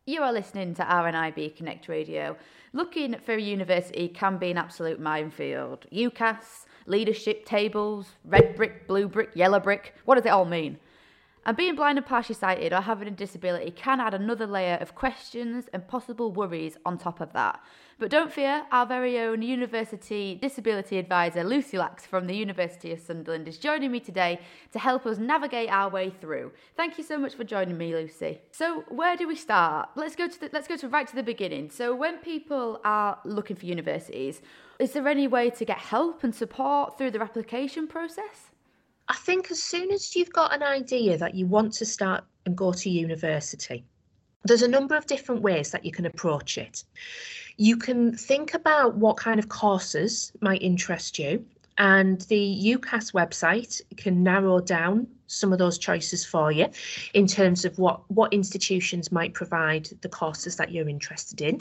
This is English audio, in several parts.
You are listening to RNIB Connect Radio. Looking for a university can be an absolute minefield. UCAS, leadership tables, red brick, blue brick, yellow brick. What does it all mean? And being blind and partially sighted or having a disability can add another layer of questions and possible worries on top of that. But don't fear, our very own University Disability Advisor Lucy Lax from the University of Sunderland is joining me today to help us navigate our way through. Thank you so much for joining me, Lucy. So where do we start? Let's go right to the beginning. So when people are looking for universities, is there any way to get help and support through their application process? I think as soon as you've got an idea that you want to start and go to university, there's a number of different ways that you can approach it. You can think about what kind of courses might interest you, and the UCAS website can narrow down some of those choices for you in terms of what institutions might provide the courses that you're interested in.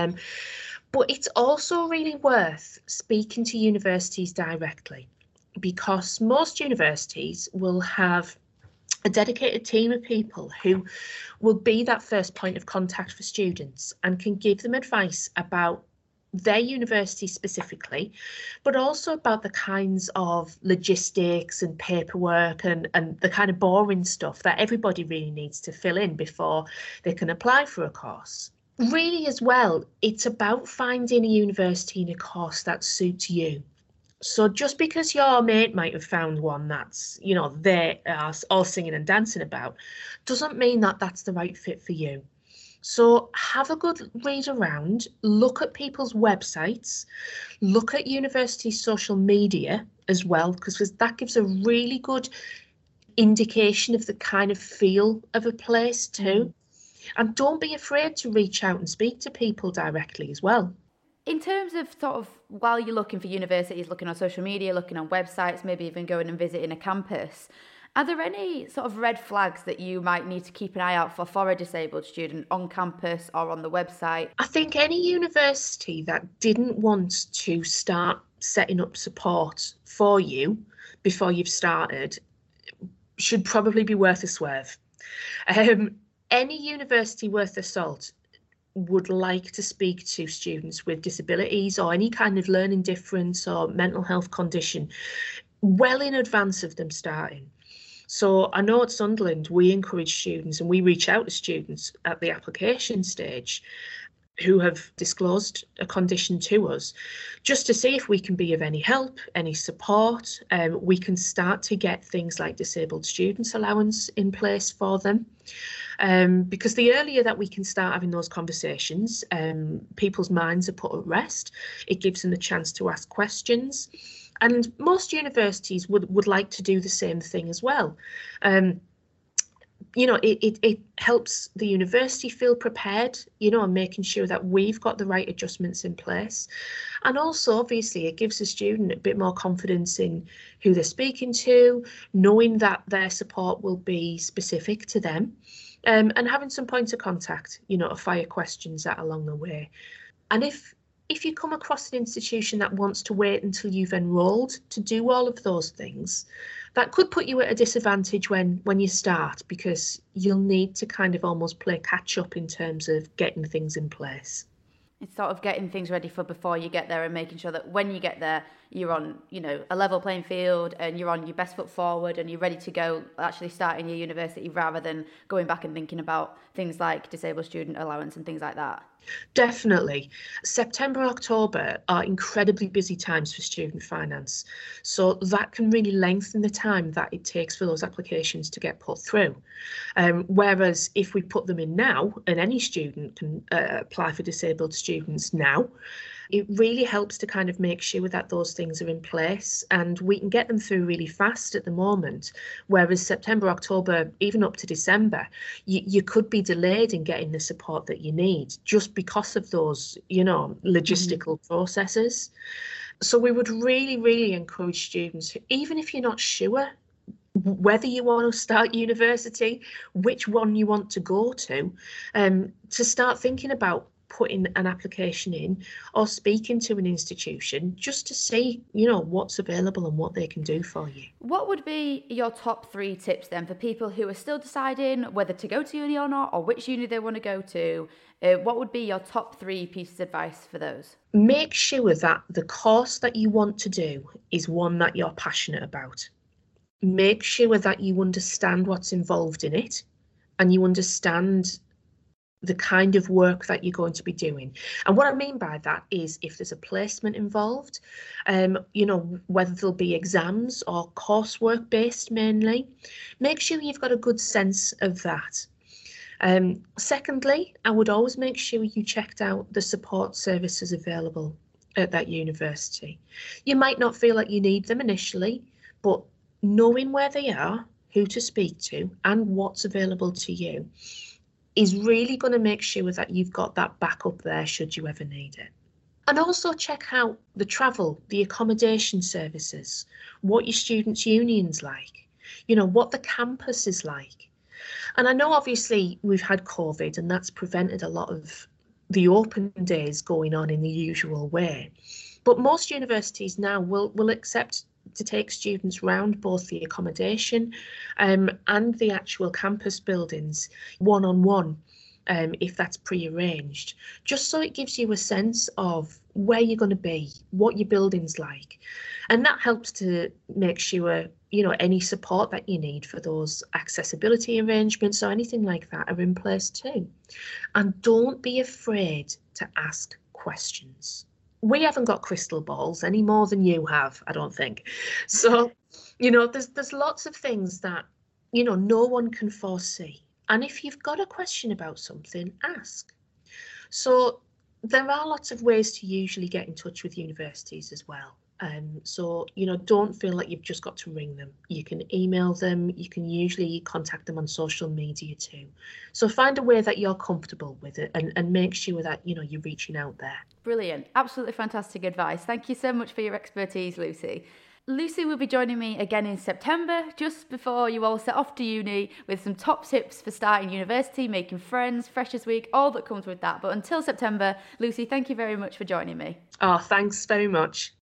But it's also really worth speaking to universities directly, because most universities will have a dedicated team of people who will be that first point of contact for students and can give them advice about their university specifically, but also about the kinds of logistics and paperwork and the kind of boring stuff that everybody really needs to fill in before they can apply for a course. Really, as well, it's about finding a university and a course that suits you. So just because your mate might have found one that's, they are all singing and dancing about, doesn't mean that that's the right fit for you. So have a good read around, look at people's websites, look at university social media as well, because that gives a really good indication of the kind of feel of a place too. And don't be afraid to reach out and speak to people directly as well. In terms of while you're looking for universities, looking on social media, looking on websites, maybe even going and visiting a campus, are there any sort of red flags that you might need to keep an eye out for a disabled student on campus or on the website? I think any university that didn't want to start setting up support for you before you've started should probably be worth a swerve. Any university worth their salt would like to speak to students with disabilities or any kind of learning difference or mental health condition well in advance of them starting. So I know at Sunderland, we encourage students and we reach out to students at the application stage who have disclosed a condition to us, just to see if we can be of any help, any support. We can start to get things like disabled students allowance in place for them. Because the earlier that we can start having those conversations, people's minds are put at rest. It gives them the chance to ask questions. And most universities would like to do the same thing as well. It helps the university feel prepared, and making sure that we've got the right adjustments in place. And also, obviously, it gives the student a bit more confidence in who they're speaking to, knowing that their support will be specific to them, and having some points of contact, to fire questions at along the way. And if you come across an institution that wants to wait until you've enrolled to do all of those things, that could put you at a disadvantage when you start, because you'll need to kind of almost play catch up in terms of getting things in place. It's sort of getting things ready for before you get there and making sure that when you get there, you're on, a level playing field and you're on your best foot forward and you're ready to go actually starting your university rather than going back and thinking about things like disabled student allowance and things like that. Definitely. September, October are incredibly busy times for student finance. So that can really lengthen the time that it takes for those applications to get put through. Whereas if we put them in now, and any student can apply for disabled students now, it really helps to kind of make sure that those things are in place and we can get them through really fast at the moment. Whereas September, October, even up to December, you could be delayed in getting the support that you need just because of those, logistical processes. So we would really, really encourage students, even if you're not sure whether you want to start university, which one you want to go to start thinking about putting an application in or speaking to an institution just to see, you know, what's available and what they can do for you. What would be your top 3 tips then for people who are still deciding whether to go to uni or not, or which uni they want to go to? What would be your top 3 pieces of advice for those? Make sure that the course that you want to do is one that you're passionate about. Make sure that you understand what's involved in it and you understand the kind of work that you're going to be doing. And what I mean by that is if there's a placement involved, you know, whether there'll be exams or coursework based mainly, make sure you've got a good sense of that. Secondly, I would always make sure you checked out the support services available at that university. You might not feel like you need them initially, but knowing where they are, who to speak to, and what's available to you is really going to make sure that you've got that backup there should you ever need it. And also check out the travel, the accommodation services, what your students' union's like, you know, what the campus is like. And I know obviously we've had COVID and that's prevented a lot of the open days going on in the usual way. But most universities now will accept to take students round both the accommodation and the actual campus buildings one-on-one, if that's pre-arranged, just so it gives you a sense of where you're going to be, what your building's like. And that helps to make sure, you know, any support that you need for those accessibility arrangements or anything like that are in place too. And don't be afraid to ask questions. We haven't got crystal balls any more than you have, I don't think. So, you know, there's lots of things that, you know, no one can foresee. And if you've got a question about something, ask. So there are lots of ways to usually get in touch with universities as well. So, you know, don't feel like you've just got to ring them. You can email them. You can usually contact them on social media too. So find a way that you're comfortable with it and make sure that, you know, you're reaching out there. Brilliant. Absolutely fantastic advice. Thank you so much for your expertise, Lucy. Lucy will be joining me again in September, just before you all set off to uni, with some top tips for starting university, making friends, Freshers Week, all that comes with that. But until September, Lucy, thank you very much for joining me. Oh, thanks very much.